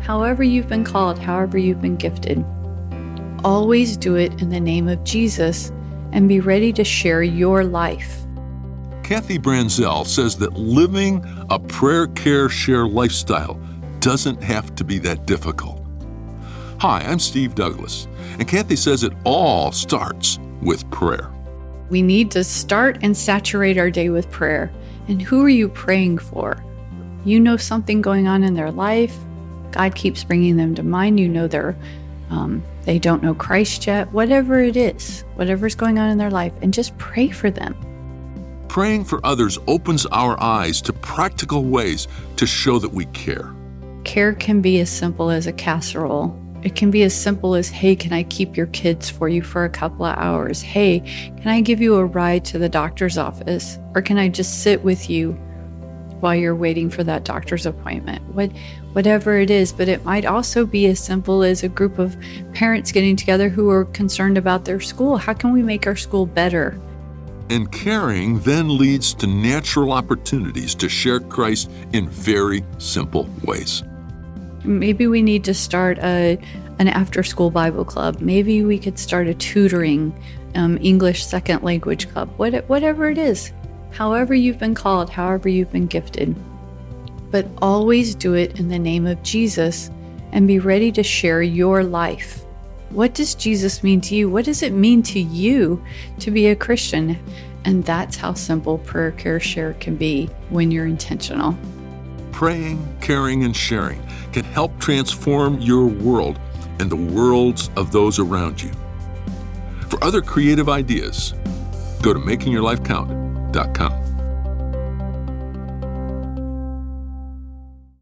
however you've been called, however you've been gifted. Always do it in the name of Jesus and be ready to share your life. Kathy Branzell says that living a prayer, care, share lifestyle doesn't have to be that difficult. Hi, I'm Steve Douglas, and Kathy says it all starts with prayer. We need to start and saturate our day with prayer. And who are you praying for? You know something going on in their life. God keeps bringing them to mind. You know they don't know Christ yet. Whatever it is, whatever's going on in their life, and just pray for them. Praying for others opens our eyes to practical ways to show that we care. Care can be as simple as a casserole. It can be as simple as, hey, can I keep your kids for you for a couple of hours? Hey, can I give you a ride to the doctor's office? Or can I just sit with you while you're waiting for that doctor's appointment? Whatever it is, but it might also be as simple as a group of parents getting together who are concerned about their school. How can we make our school better? And caring then leads to natural opportunities to share Christ in very simple ways. Maybe we need to start an after-school Bible club. Maybe we could start a tutoring English second language club. Whatever it is, however you've been called, however you've been gifted. But always do it in the name of Jesus and be ready to share your life. What does Jesus mean to you? What does it mean to you to be a Christian? And that's how simple prayer, care, share can be when you're intentional. Praying, caring, and sharing can help transform your world and the worlds of those around you. For other creative ideas, go to makingyourlifecount.com.